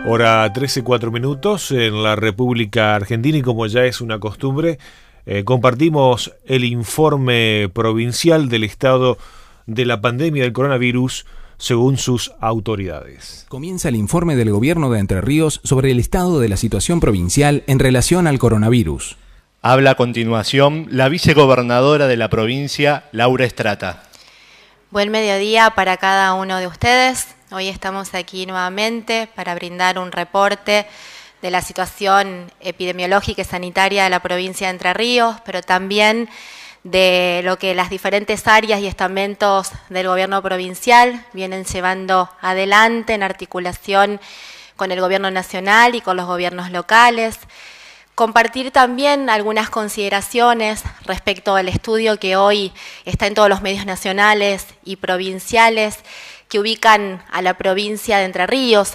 Hora 13:04 en la República Argentina y como ya es una costumbre, compartimos el informe provincial del estado de la pandemia del coronavirus según sus autoridades. Comienza el informe del gobierno de Entre Ríos sobre el estado de la situación provincial en relación al coronavirus. Habla a continuación la vicegobernadora de la provincia, Laura Estrata. Buen mediodía para cada uno de ustedes. Hoy estamos aquí nuevamente para brindar un reporte de la situación epidemiológica y sanitaria de la provincia de Entre Ríos, pero también de lo que las diferentes áreas y estamentos del gobierno provincial vienen llevando adelante en articulación con el gobierno nacional y con los gobiernos locales. Compartir también algunas consideraciones respecto al estudio que hoy está en todos los medios nacionales y provinciales que ubican a la provincia de Entre Ríos,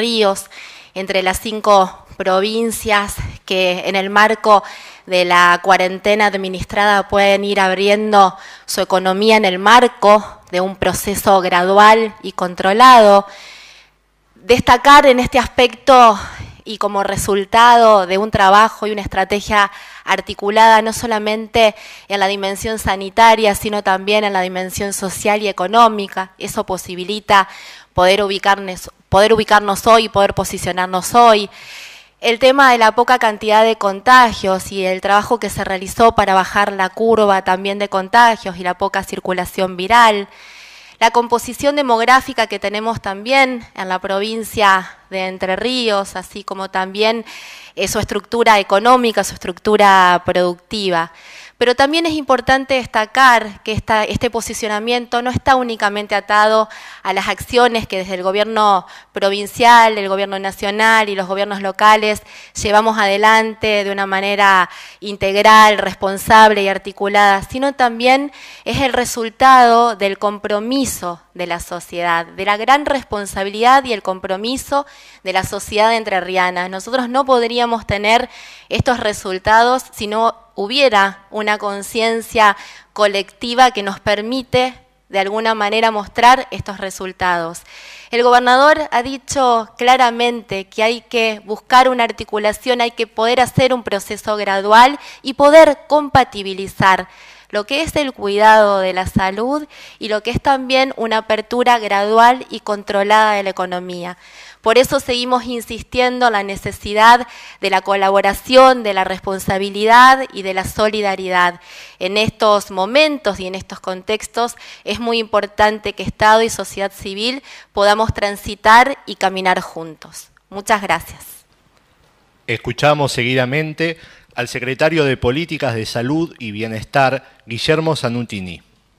entre las 5 provincias que en el marco de la cuarentena administrada pueden ir abriendo su economía en el marco de un proceso gradual y controlado. Destacar en este aspecto y como resultado de un trabajo y una estrategia articulada no solamente en la dimensión sanitaria, sino también en la dimensión social y económica. Eso posibilita poder ubicarnos hoy, poder posicionarnos hoy. El tema de la poca cantidad de contagios y el trabajo que se realizó para bajar la curva también de contagios y la poca circulación viral. La composición demográfica que tenemos también en la provincia de Entre Ríos, así como también su estructura económica, su estructura productiva. Pero también es importante destacar que este posicionamiento no está únicamente atado a las acciones que desde el gobierno provincial, el gobierno nacional y los gobiernos locales llevamos adelante de una manera integral, responsable y articulada, sino también es el resultado del compromiso de la sociedad, de la gran responsabilidad y el compromiso de la sociedad entrerriana. Nosotros no podríamos tener estos resultados si no hubiera una conciencia colectiva que nos permite de alguna manera mostrar estos resultados. El gobernador ha dicho claramente que hay que buscar una articulación, hay que poder hacer un proceso gradual y poder compatibilizar lo que es el cuidado de la salud y lo que es también una apertura gradual y controlada de la economía. Por eso seguimos insistiendo en la necesidad de la colaboración, de la responsabilidad y de la solidaridad. En estos momentos y en estos contextos es muy importante que Estado y sociedad civil podamos transitar y caminar juntos. Muchas gracias. Escuchamos seguidamente al secretario de Políticas de Salud y Bienestar, Guillermo Zanutini.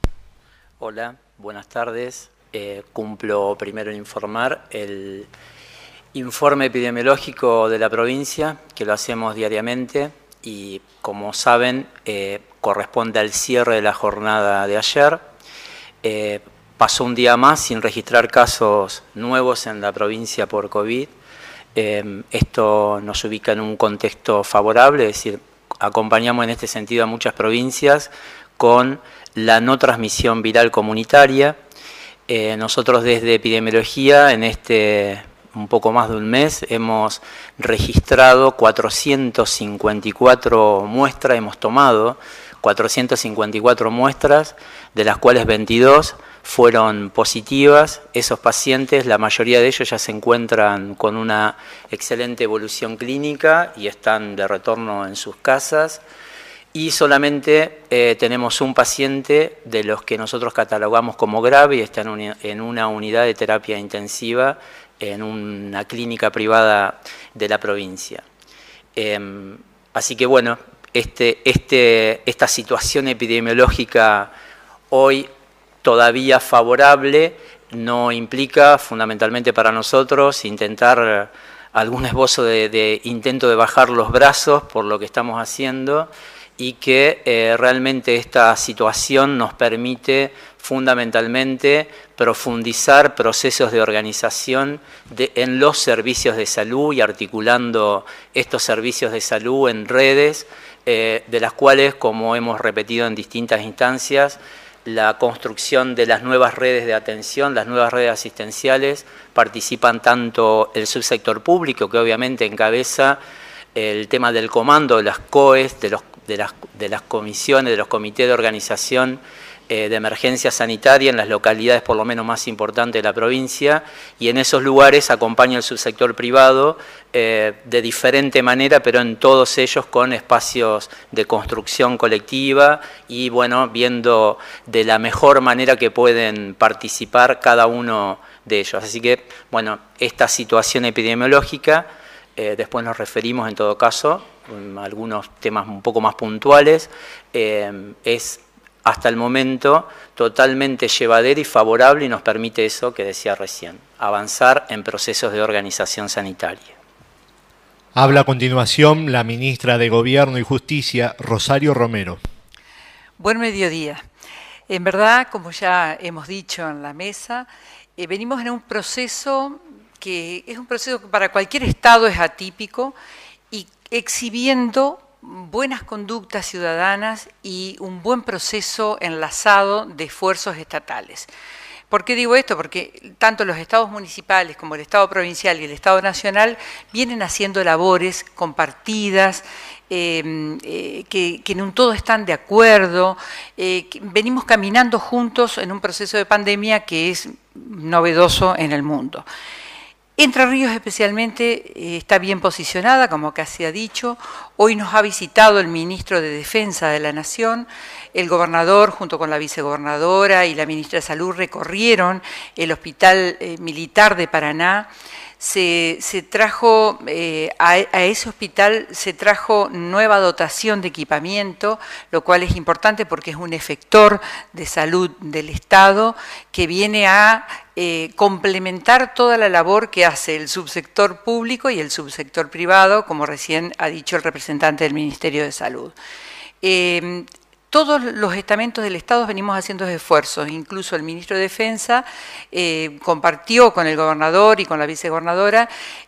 Hola, buenas tardes. Cumplo primero en informar el informe epidemiológico de la provincia, que lo hacemos diariamente y, como saben, corresponde al cierre de la jornada de ayer. Pasó un día más sin registrar casos nuevos en la provincia por COVID. Esto nos ubica en un contexto favorable, es decir, acompañamos en este sentido a muchas provincias con la no transmisión viral comunitaria. Nosotros desde epidemiología en un poco más de un mes hemos registrado 454 muestras, hemos tomado 454 muestras, de las cuales 22 fueron positivas. Esos pacientes, la mayoría de ellos ya se encuentran con una excelente evolución clínica y están de retorno en sus casas. Y solamente tenemos un paciente de los que nosotros catalogamos como grave y está en una unidad de terapia intensiva en una clínica privada de la provincia. Así que bueno, esta situación epidemiológica hoy todavía favorable no implica fundamentalmente para nosotros intentar algún esbozo de intento de bajar los brazos por lo que estamos haciendo y que realmente esta situación nos permite fundamentalmente profundizar procesos de organización en los servicios de salud y articulando estos servicios de salud en redes, de las cuales, como hemos repetido en distintas instancias, la construcción de las nuevas redes de atención, las nuevas redes asistenciales. Participan tanto el subsector público, que obviamente encabeza el tema del comando de las COEs, de las comisiones, de los comités de organización de emergencia sanitaria en las localidades por lo menos más importantes de la provincia, y en esos lugares acompaña el subsector privado de diferente manera, pero en todos ellos con espacios de construcción colectiva y bueno, viendo de la mejor manera que pueden participar cada uno de ellos. Así que, bueno, esta situación epidemiológica, después nos referimos en todo caso, algunos temas un poco más puntuales, es hasta el momento totalmente llevadera y favorable y nos permite eso que decía recién, avanzar en procesos de organización sanitaria. Habla a continuación la ministra de Gobierno y Justicia, Rosario Romero. Buen mediodía. En verdad, como ya hemos dicho en la mesa, venimos en un proceso que es un proceso que para cualquier Estado es atípico y exhibiendo buenas conductas ciudadanas y un buen proceso enlazado de esfuerzos estatales. ¿Por qué digo esto? Porque tanto los estados municipales como el estado provincial y el estado nacional vienen haciendo labores compartidas, que en un todo están de acuerdo, venimos caminando juntos en un proceso de pandemia que es novedoso en el mundo. Entre Ríos especialmente está bien posicionada, como acá se ha dicho. Hoy nos ha visitado el ministro de Defensa de la Nación, el gobernador junto con la vicegobernadora y la ministra de Salud recorrieron el Hospital Militar de Paraná. Se trajo a ese hospital se trajo nueva dotación de equipamiento, lo cual es importante porque es un efector de salud del Estado que viene a complementar toda la labor que hace el subsector público y el subsector privado, como recién ha dicho el representante del Ministerio de Salud. Todos los estamentos del Estado venimos haciendo esfuerzos, incluso el ministro de Defensa compartió con el gobernador y con la vicegobernadora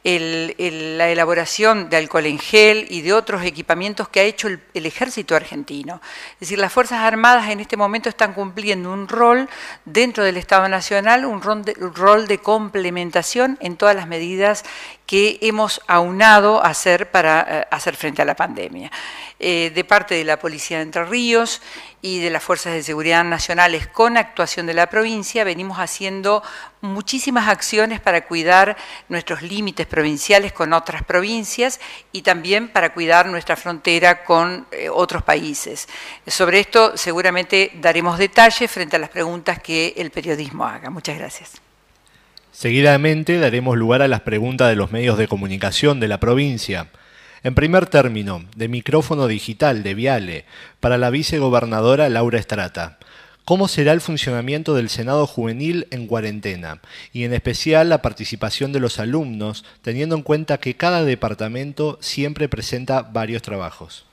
la elaboración de alcohol en gel y de otros equipamientos que ha hecho el ejército argentino. Es decir, las Fuerzas Armadas en este momento están cumpliendo un rol dentro del Estado Nacional, un rol de complementación en todas las medidas que hemos aunado a hacer para hacer frente a la pandemia. De parte de la Policía de Entre Ríos y de las Fuerzas de Seguridad Nacionales con actuación de la provincia, venimos haciendo muchísimas acciones para cuidar nuestros límites provinciales con otras provincias y también para cuidar nuestra frontera con otros países. Sobre esto seguramente daremos detalles frente a las preguntas que el periodismo haga. Muchas gracias. Seguidamente daremos lugar a las preguntas de los medios de comunicación de la provincia. En primer término, de micrófono digital de Viale, para la vicegobernadora Laura Strata. ¿Cómo será el funcionamiento del Senado Juvenil en cuarentena? Y en especial la participación de los alumnos, teniendo en cuenta que cada departamento siempre presenta varios trabajos.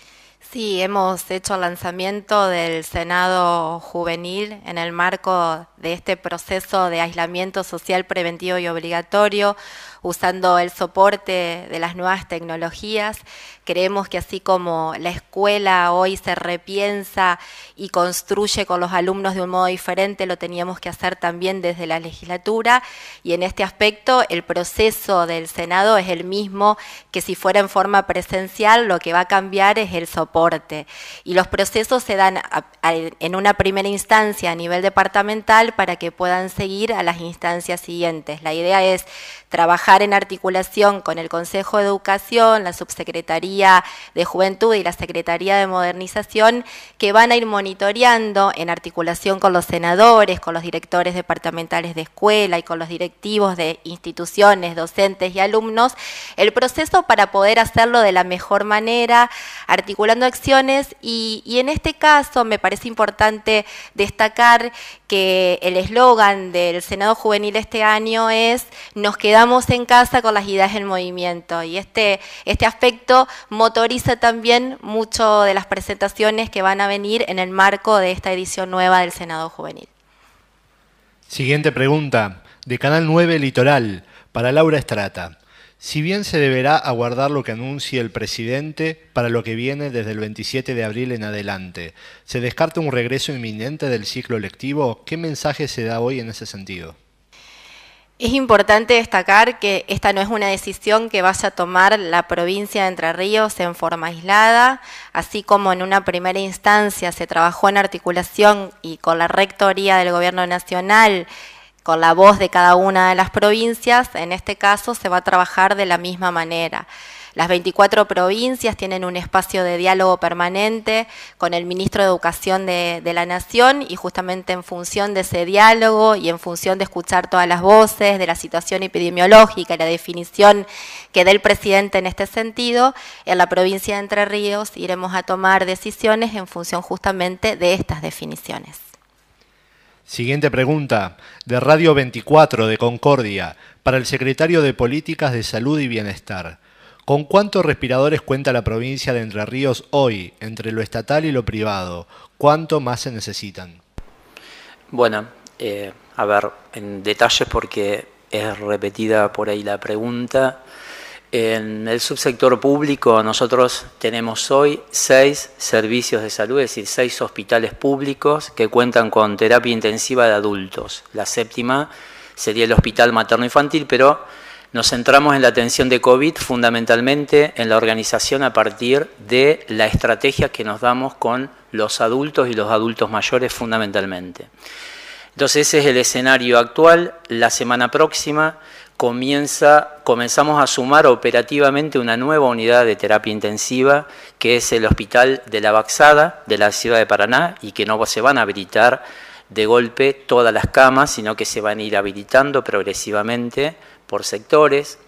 Sí, hemos hecho el lanzamiento del Senado Juvenil en el marco de este proceso de aislamiento social preventivo y obligatorio, usando el soporte de las nuevas tecnologías. Creemos que así como la escuela hoy se repiensa y construye con los alumnos de un modo diferente, lo teníamos que hacer también desde la legislatura, y en este aspecto el proceso del Senado es el mismo que si fuera en forma presencial. Lo que va a cambiar es el soporte, y los procesos se dan en una primera instancia a nivel departamental para que puedan seguir a las instancias siguientes. La idea es trabajar en articulación con el Consejo de Educación, la Subsecretaría de Juventud y la Secretaría de Modernización, que van a ir monitoreando en articulación con los senadores, con los directores departamentales de escuela y con los directivos de instituciones, docentes y alumnos, el proceso para poder hacerlo de la mejor manera, articulando acciones, y en este caso me parece importante destacar que el eslogan del Senado Juvenil este año es "Nos quedamos en casa con las ideas en movimiento", y este aspecto motoriza también mucho de las presentaciones que van a venir en el marco de esta edición nueva del Senado Juvenil. Siguiente pregunta, de Canal 9 Litoral, para Laura Strata. Si bien se deberá aguardar lo que anuncie el presidente para lo que viene desde el 27 de abril en adelante, ¿se descarta un regreso inminente del ciclo lectivo? ¿Qué mensaje se da hoy en ese sentido? Es importante destacar que esta no es una decisión que vaya a tomar la provincia de Entre Ríos en forma aislada, así como en una primera instancia se trabajó en articulación y con la rectoría del Gobierno Nacional, con la voz de cada una de las provincias. En este caso se va a trabajar de la misma manera. Las 24 provincias tienen un espacio de diálogo permanente con el Ministro de Educación de la Nación, y justamente en función de ese diálogo y en función de escuchar todas las voces de la situación epidemiológica y la definición que dé el presidente en este sentido, en la provincia de Entre Ríos iremos a tomar decisiones en función justamente de estas definiciones. Siguiente pregunta, de Radio 24 de Concordia, para el secretario de Políticas de Salud y Bienestar. ¿Con cuántos respiradores cuenta la provincia de Entre Ríos hoy, entre lo estatal y lo privado? ¿Cuánto más se necesitan? Bueno, a ver, en detalles porque es repetida por ahí la pregunta. En el subsector público nosotros tenemos hoy 6 servicios de salud, es decir, 6 hospitales públicos que cuentan con terapia intensiva de adultos. La 7ª sería el hospital materno-infantil, pero nos centramos en la atención de COVID fundamentalmente en la organización a partir de la estrategia que nos damos con los adultos y los adultos mayores fundamentalmente. Entonces ese es el escenario actual. La semana próxima comenzamos a sumar operativamente una nueva unidad de terapia intensiva que es el Hospital de la Baxada de la ciudad de Paraná, y que no se van a habilitar de golpe todas las camas, sino que se van a ir habilitando progresivamente por sectores.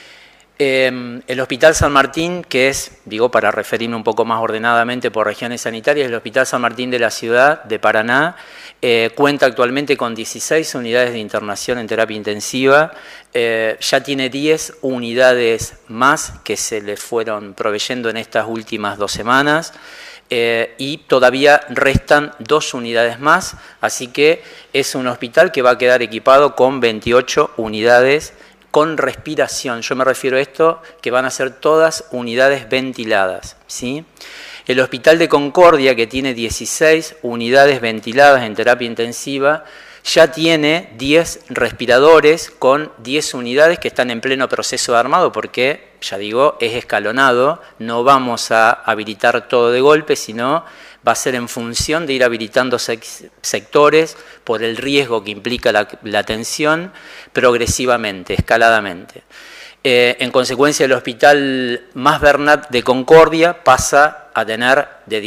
El Hospital San Martín, que es, digo para referirme un poco más ordenadamente por regiones sanitarias, el Hospital San Martín de la ciudad de Paraná cuenta actualmente con 16 unidades de internación en terapia intensiva, ya tiene 10 unidades más que se le fueron proveyendo en estas últimas 2 semanas, y todavía restan 2 unidades más, así que es un hospital que va a quedar equipado con 28 unidades con respiración. Yo me refiero a esto, que van a ser todas unidades ventiladas, ¿sí? El Hospital de Concordia, que tiene 16 unidades ventiladas en terapia intensiva, ya tiene 10 respiradores con 10 unidades que están en pleno proceso de armado, porque, ya digo, es escalonado, no vamos a habilitar todo de golpe, sino va a ser en función de ir habilitando sectores por el riesgo que implica la atención progresivamente, escaladamente. En consecuencia, el Hospital Mas Bernat de Concordia pasa a tener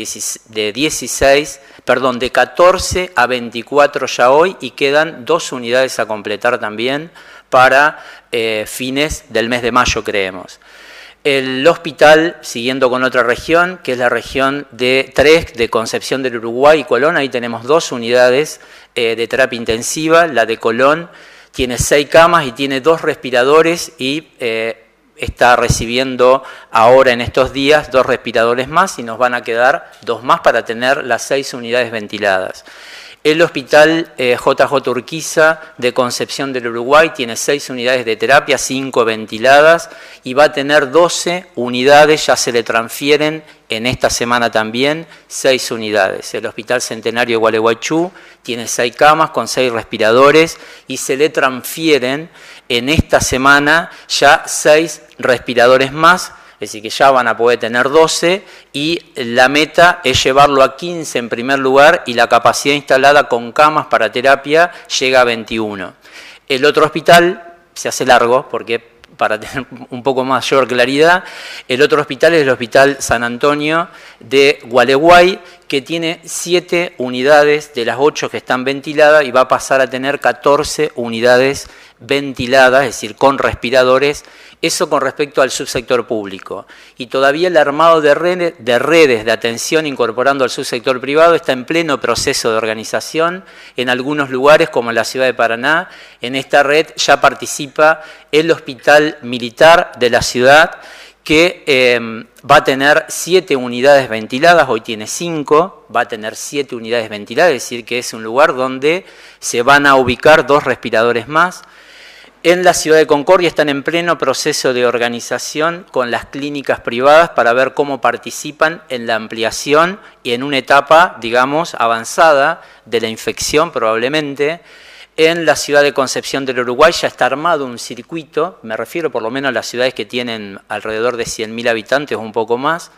de 14 a 24 ya hoy, y quedan 2 unidades a completar también para fines del mes de mayo, creemos. El hospital, siguiendo con otra región, que es la región de Tresc, de Concepción del Uruguay y Colón, ahí tenemos 2 unidades de terapia intensiva. La de Colón tiene 6 camas y tiene 2 respiradores, y está recibiendo ahora en estos días 2 respiradores más, y nos van a quedar 2 más para tener las 6 unidades ventiladas. El Hospital JJ Urquiza de Concepción del Uruguay tiene 6 unidades de terapia, 5 ventiladas, y va a tener 12 unidades, ya se le transfieren en esta semana también 6 unidades. El Hospital Centenario de Gualeguaychú tiene 6 camas con 6 respiradores, y se le transfieren en esta semana ya 6 respiradores más, es decir, que ya van a poder tener 12, y la meta es llevarlo a 15 en primer lugar, y la capacidad instalada con camas para terapia llega a 21. El otro hospital se hace largo, porque para tener un poco mayor claridad, el otro hospital es el Hospital San Antonio de Gualeguay, que tiene 7 unidades de las 8 que están ventiladas, y va a pasar a tener 14 unidades ventiladas, es decir, con respiradores. Eso con respecto al subsector público. Y todavía el armado de redes de atención incorporando al subsector privado está en pleno proceso de organización. En algunos lugares, como en la ciudad de Paraná, en esta red ya participa el Hospital Militar de la ciudad, que va a tener 7 unidades ventiladas, hoy tiene 5, va a tener 7 unidades ventiladas, es decir, que es un lugar donde se van a ubicar 2 respiradores más. En la ciudad de Concordia están en pleno proceso de organización con las clínicas privadas para ver cómo participan en la ampliación y en una etapa, digamos, avanzada de la infección probablemente. En la ciudad de Concepción del Uruguay ya está armado un circuito, me refiero por lo menos a las ciudades que tienen alrededor de 100.000 habitantes o un poco más,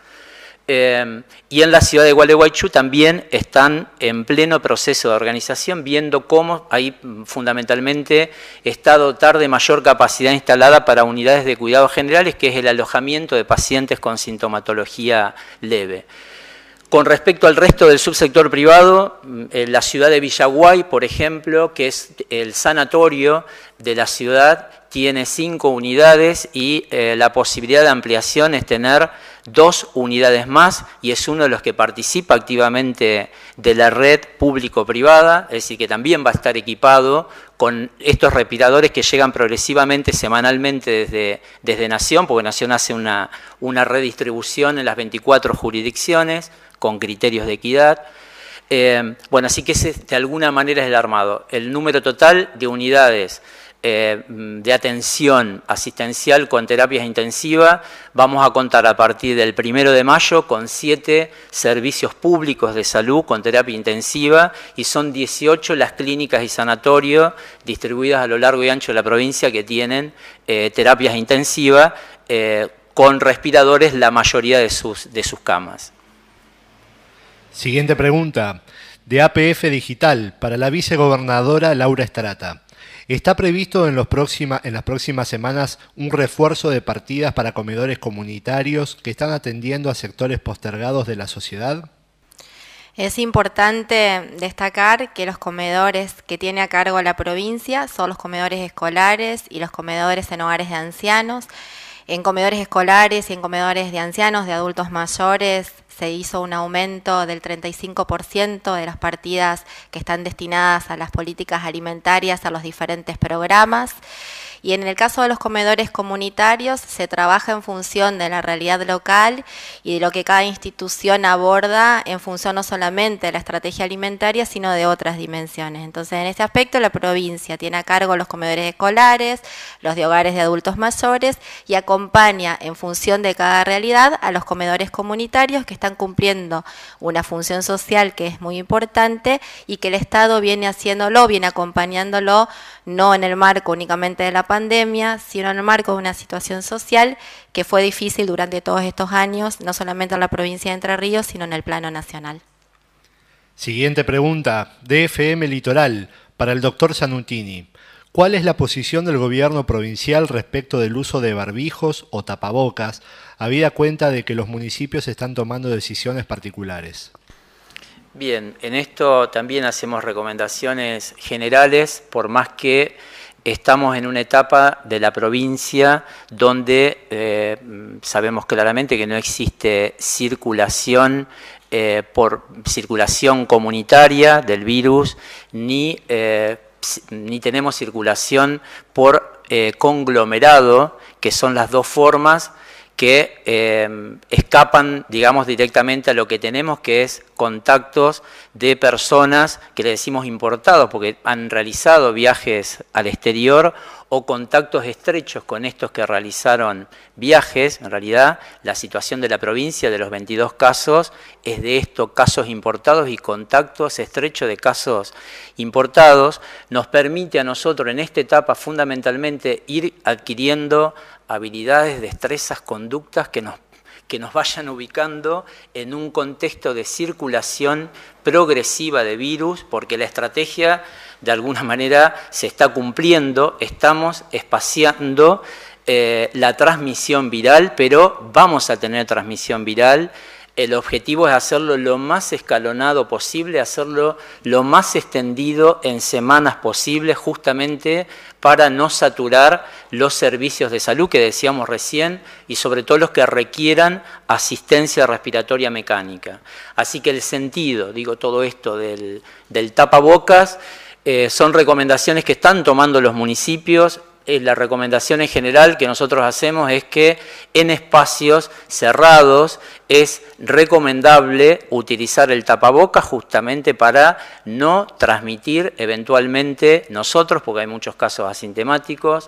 y en la ciudad de Gualeguaychú también están en pleno proceso de organización, viendo cómo ahí fundamentalmente está dotar de mayor capacidad instalada para unidades de cuidados generales, que es el alojamiento de pacientes con sintomatología leve. Con respecto al resto del subsector privado, la ciudad de Villaguay, por ejemplo, que es el sanatorio de la ciudad, tiene 5 unidades y la posibilidad de ampliación es tener 2 unidades más, y es uno de los que participa activamente de la red público-privada, es decir, que también va a estar equipado con estos respiradores que llegan progresivamente, semanalmente desde Nación, porque Nación hace una redistribución en las 24 jurisdicciones con criterios de equidad. Bueno, así que ese de alguna manera es el armado. El número total de unidades de atención asistencial con terapias intensivas, vamos a contar a partir del 1 de mayo con 7 servicios públicos de salud con terapia intensiva, y son 18 las clínicas y sanatorios distribuidas a lo largo y ancho de la provincia que tienen terapias intensivas con respiradores la mayoría de sus camas. Siguiente pregunta, de APF Digital, para la vicegobernadora Laura Starata. ¿Está previsto en las próximas semanas un refuerzo de partidas para comedores comunitarios que están atendiendo a sectores postergados de la sociedad? Es importante destacar que los comedores que tiene a cargo la provincia son los comedores escolares y los comedores en hogares de ancianos. En comedores escolares y en comedores de ancianos, de adultos mayores, se hizo un aumento del 35% de las partidas que están destinadas a las políticas alimentarias, a los diferentes programas. Y en el caso de los comedores comunitarios se trabaja en función de la realidad local y de lo que cada institución aborda en función no solamente de la estrategia alimentaria, sino de otras dimensiones. Entonces, en este aspecto, la provincia tiene a cargo los comedores escolares, los de hogares de adultos mayores, y acompaña en función de cada realidad a los comedores comunitarios que están cumpliendo una función social que es muy importante y que el Estado viene haciéndolo, viene acompañándolo, no en el marco únicamente de la pandemia, sino en el marco de una situación social que fue difícil durante todos estos años, no solamente en la provincia de Entre Ríos, sino en el plano nacional. Siguiente pregunta, DFM Litoral, para el doctor Zanutini. ¿Cuál es la posición del gobierno provincial respecto del uso de barbijos o tapabocas, habida cuenta de que los municipios están tomando decisiones particulares? Bien, en esto también hacemos recomendaciones generales, por más que estamos en una etapa de la provincia donde sabemos claramente que no existe circulación por circulación comunitaria del virus, ni tenemos circulación por conglomerado, que son las dos formas que escapan, digamos, directamente a lo que tenemos, que es contactos de personas que le decimos importados porque han realizado viajes al exterior, o contactos estrechos con estos que realizaron viajes. En realidad, la situación de la provincia de los 22 casos es de estos casos importados y contactos estrechos de casos importados. Nos permite a nosotros en esta etapa fundamentalmente ir adquiriendo habilidades, destrezas, conductas que nos vayan ubicando en un contexto de circulación progresiva de virus, porque la estrategia de alguna manera se está cumpliendo, estamos espaciando la transmisión viral, pero vamos a tener transmisión viral. El objetivo es hacerlo lo más escalonado posible, hacerlo lo más extendido en semanas posible, justamente para no saturar los servicios de salud que decíamos recién, y sobre todo los que requieran asistencia respiratoria mecánica. Así que el sentido, digo, todo esto del tapabocas, son recomendaciones que están tomando los municipios. la recomendación en general que nosotros hacemos es que en espacios cerrados es recomendable utilizar el tapabocas justamente para no transmitir eventualmente nosotros, porque hay muchos casos asintomáticos,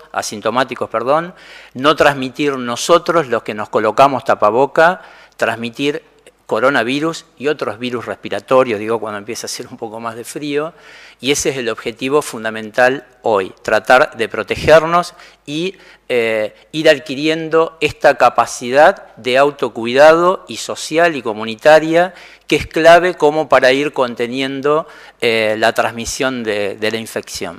no transmitir nosotros los que nos colocamos tapaboca, transmitir coronavirus y otros virus respiratorios, digo, cuando empieza a hacer un poco más de frío, y ese es el objetivo fundamental hoy, tratar de protegernos y ir adquiriendo esta capacidad de autocuidado y social y comunitaria que es clave como para ir conteniendo la transmisión de la infección.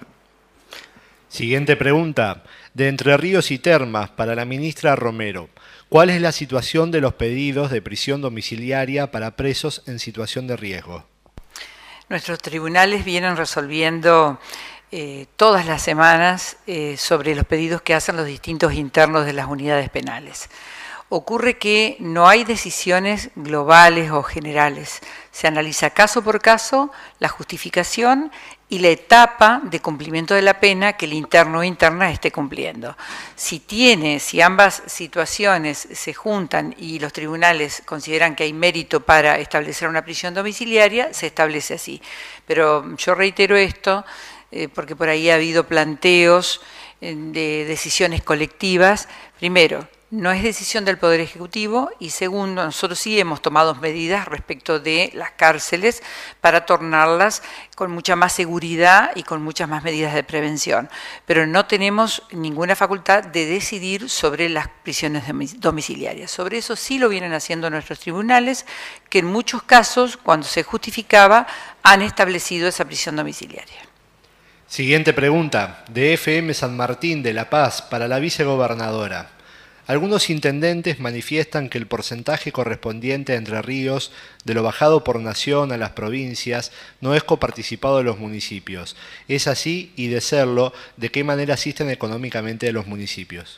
Siguiente pregunta, de Entre Ríos y Termas, para la ministra Romero. ¿Cuál es la situación de los pedidos de prisión domiciliaria para presos en situación de riesgo? Nuestros tribunales vienen resolviendo todas las semanas sobre los pedidos que hacen los distintos internos de las unidades penales. Ocurre que no hay decisiones globales o generales. Se analiza caso por caso la justificación y la etapa de cumplimiento de la pena que el interno o interna esté cumpliendo. Si ambas situaciones se juntan y los tribunales consideran que hay mérito para establecer una prisión domiciliaria, se establece así. Pero yo reitero esto porque por ahí ha habido planteos de decisiones colectivas. Primero, no es decisión del Poder Ejecutivo y segundo, nosotros sí hemos tomado medidas respecto de las cárceles para tornarlas con mucha más seguridad y con muchas más medidas de prevención, pero no tenemos ninguna facultad de decidir sobre las prisiones domiciliarias. Sobre eso sí lo vienen haciendo nuestros tribunales, que en muchos casos, cuando se justificaba, han establecido esa prisión domiciliaria. Siguiente pregunta, de FM San Martín de La Paz, para la vicegobernadora. Algunos intendentes manifiestan que el porcentaje correspondiente a Entre Ríos de lo bajado por nación a las provincias no es coparticipado de los municipios. ¿Es así? Y de serlo, ¿de qué manera asisten económicamente a los municipios?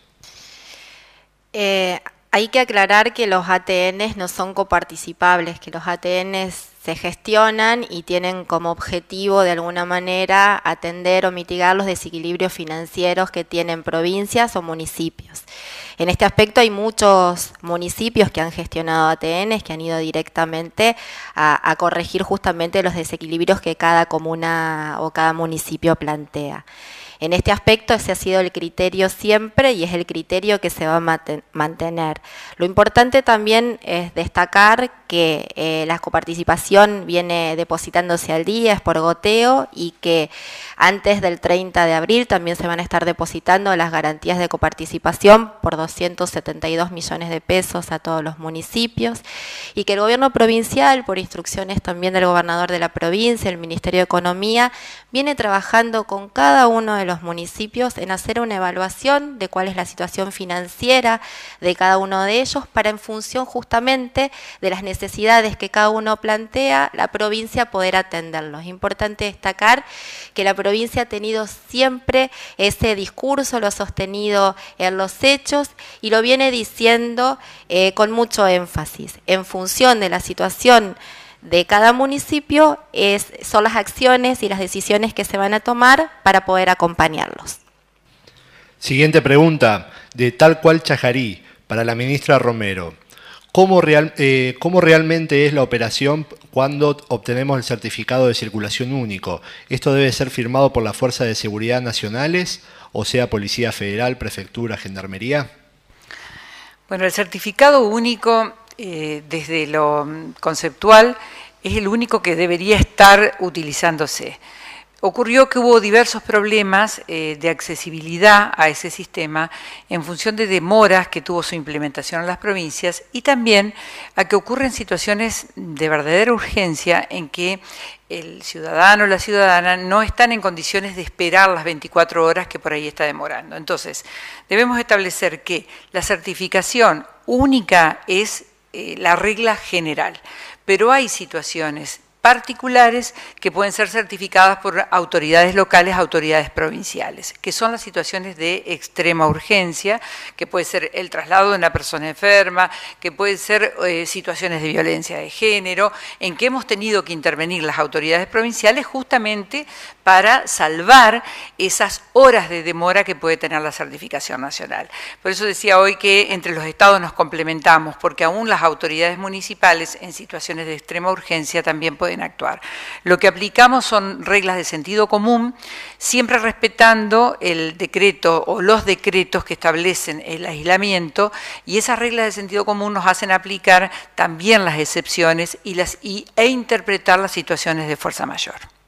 Hay que aclarar que los ATNs no son coparticipables, que los ATNs se gestionan y tienen como objetivo de alguna manera atender o mitigar los desequilibrios financieros que tienen provincias o municipios. En este aspecto hay muchos municipios que han gestionado ATNs, que han ido directamente a corregir justamente los desequilibrios que cada comuna o cada municipio plantea. En este aspecto ese ha sido el criterio siempre y es el criterio que se va a mantener. Lo importante también es destacar que la coparticipación viene depositándose al día, es por goteo, y que antes del 30 de abril también se van a estar depositando las garantías de coparticipación por 272 millones de pesos a todos los municipios, y que el gobierno provincial, por instrucciones también del gobernador de la provincia, el Ministerio de Economía, viene trabajando con cada uno de los municipios en hacer una evaluación de cuál es la situación financiera de cada uno de ellos para, en función justamente de las necesidades que cada uno plantea, la provincia poder atenderlos. Es importante destacar que la provincia ha tenido siempre ese discurso, lo ha sostenido en los hechos y lo viene diciendo con mucho énfasis. En función de la situación de cada municipio son las acciones y las decisiones que se van a tomar para poder acompañarlos. Siguiente pregunta, de Tal Cual Chajarí, para la ministra Romero. ¿Cómo realmente es la operación cuando obtenemos el certificado de circulación único? ¿Esto debe ser firmado por las Fuerzas de Seguridad Nacionales, o sea, Policía Federal, Prefectura, Gendarmería? Bueno, el certificado único, desde lo conceptual, es el único que debería estar utilizándose. Ocurrió que hubo diversos problemas de accesibilidad a ese sistema en función de demoras que tuvo su implementación en las provincias y también a que ocurren situaciones de verdadera urgencia en que el ciudadano o la ciudadana no están en condiciones de esperar las 24 horas que por ahí está demorando. Entonces, debemos establecer que la certificación única es la regla general, pero hay situaciones particulares que pueden ser certificadas por autoridades locales, autoridades provinciales, que son las situaciones de extrema urgencia, que puede ser el traslado de una persona enferma, que puede ser situaciones de violencia de género, en que hemos tenido que intervenir las autoridades provinciales justamente para salvar esas horas de demora que puede tener la certificación nacional. Por eso decía hoy que entre los estados nos complementamos, porque aún las autoridades municipales en situaciones de extrema urgencia también pueden actuar. Lo que aplicamos son reglas de sentido común, siempre respetando el decreto o los decretos que establecen el aislamiento, y esas reglas de sentido común nos hacen aplicar también las excepciones e interpretar las situaciones de fuerza mayor.